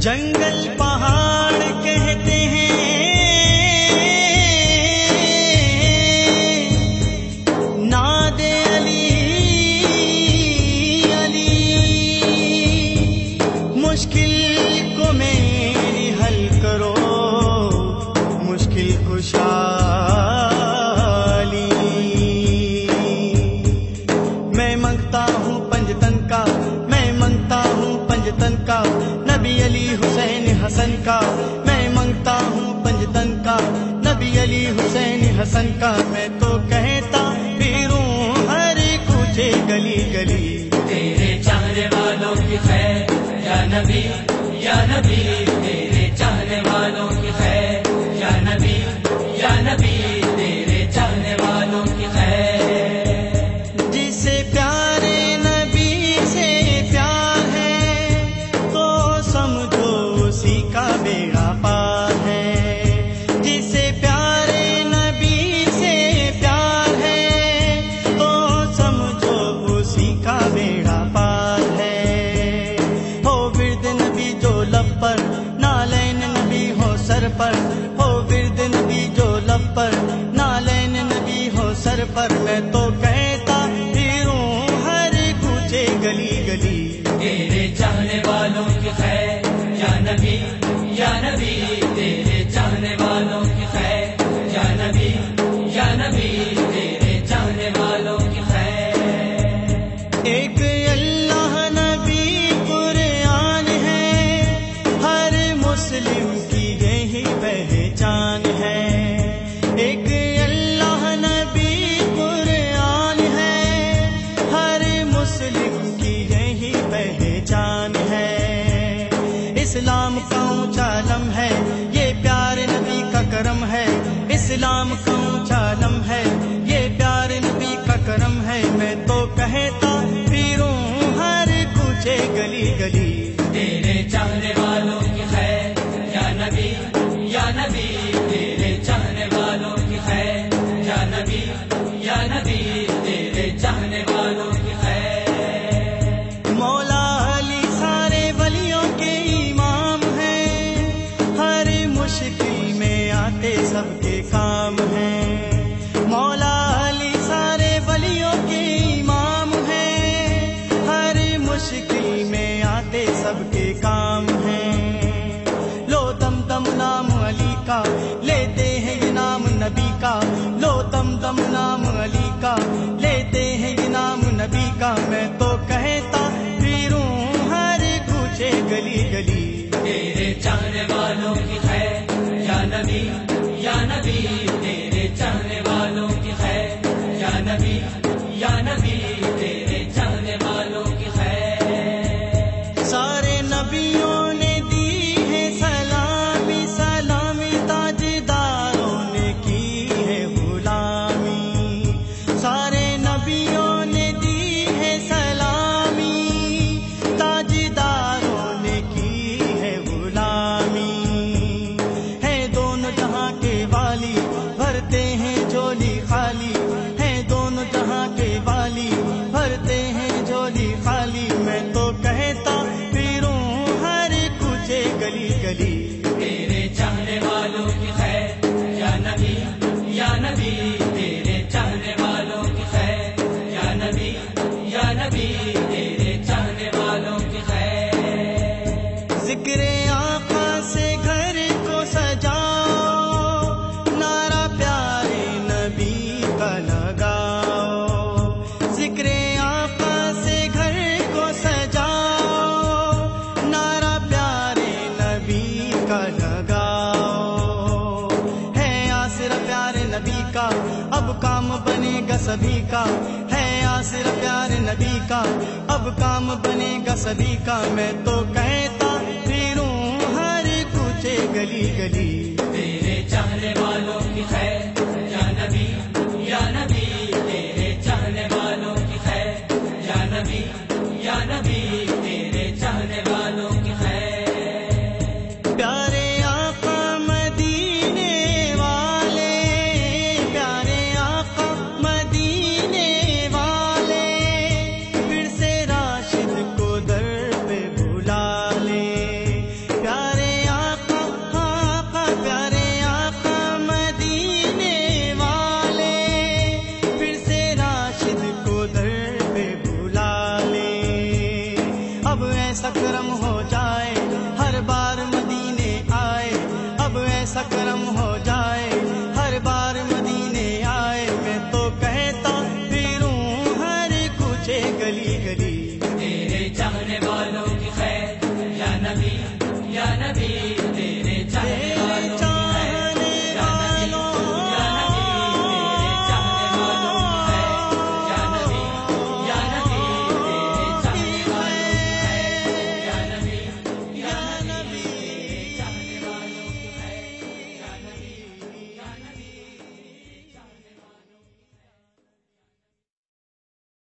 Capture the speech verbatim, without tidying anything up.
جنگل پہاڑ کہتے ہیں ناد علی علی، مشکل کو میری حل کرو مشکل کشا علی، میں منگتا ہوں پنجتن کا، میں منگتا ہوں پنجتن کا، نبی علی حسین حسن کا، میں منگتا ہوں پنجتن کا، نبی علی حسین حسن کا، میں تو کہتا پھروں ہر کوچے گلی گلی، تیرے چاہنے والوں کی خیر یا نبی یا نبی، تیرے چاہنے والوں کی خیر یا نبی یا نبی، تیرے چاہنے والوں کی خیر، جسے پیارے نبی سے پیار ہے تو سمجھو اسی کا بیڑا پار ہے، جسے پیارے نبی سے پیار ہے تو سمجھو اسی کا بیڑا پار ہے، ہو ورد نبی جو لب پر، نالین نبی ہو سر پر، ہو ورد نبی جو لب پر، نالین نبی ہو سر پر، میں تو کہتا پھروں ہر کوچے گلی گلی، تیرے چاہنے والوں کی خیر یا نبی یا نبی، تیرے چاہنے والوں کی خیر یا نبی یا نبی، تیرے چاہنے والوں کی خیر، ایک اللہ نبی قرآن ہے، ہر مسلم کی یہی پہچان ہے، ایک اللہ نبی قرآن ہے، ہر مسلم کی یہی پہچان ہے، اسلام کا اونچا علم ہے یہ پیار نبی کا کرم ہے، اسلام کا اونچا علم ہے یہ پیار نبی کا کرم ہے، میں تو کہتا پھروں ہر کوچے گلی گلی، تیرے چاہنے والوں کی خیر یا نبی یا نبی، تیرے چاہنے والوں کی خیر یا نبی یا نبی، تیرے چاہنے والوں کی خیر، مولا علی سارے ولیوں کے امام ہیں، ہر مشکل میں آتے سب کے کام ہیں، مولا علی سارے ولیوں کے امام ہیں، ہر مشکل میں آتے سب کے کام ہیں، لو دم دم نام علی کا لیتے ہیں یہ نام نبی کا، لو دم دم نام علی کا لیتے ہیں یہ نام نبی کا، میں تو کہتا پھروں ہر کوچے گلی گلی، تیرے چاہنے والوں کی خیر یا نبی یا نبی، تیرے چاہنے والوں کی خیر یا نبی یا نبی، تیرے چاہنے والوں کی خیر، سارے نبیوں نے دی ہے سلامی، سلامی تاجداروں نے کی ہے غلامی، سارے نبیوں نے دی ہے سلامی، تاجداروں نے کی ہے غلامی، ہے دونوں جہاں کے والی بھرتے ہیں جھولی خالی، ہے دونوں جہاں کے والی بھرتے ہیں جھولی خالی، میں تو کہتا پھروں ہر کوچے گلی گلی، تیرے چاہنے والوں کی خیر یا نبی یا نبی، تیرے چاہنے والوں کی خیر یا نبی یا نبی، تیرے چاہنے والوں کی خیر، ذکر آقا سے گھر کو سجاؤ، نعرہ پیارے نبی کا لگاؤ، ذکر آقا سے گھر کو سجاؤ، نعرہ پیارے نبی کا لگاؤ، ہے آسرا پیارے نبی کا اب کام بنے گا سبھی کا، ہے آسرا پیارے نبی کا اب کام بنے گا سبھی کا، میں تو کہتا پھروں ہر کوچے گلی گلی، تیرے چاہنے والوں کی خیر یا نبی یا نبی، تیرے چاہنے والوں کی خیر یا نبی یا نبی، تیرے چاہنے والوں کی خیر، پیارے آقا مدینے والے، پیارے آقا مدینے والے، پھر سے راشد کو در پہ بلا لے، پیارے ایسا کرم ہو جائے ہر بار مدینے آئے، اب ایسا کرم ہو جائے ہر بار مدینے آئے، میں تو کہتا پھروں ہر کوچے گلی گلی، تیرے چاہنے والوں کی خیر یا نبی یا نبی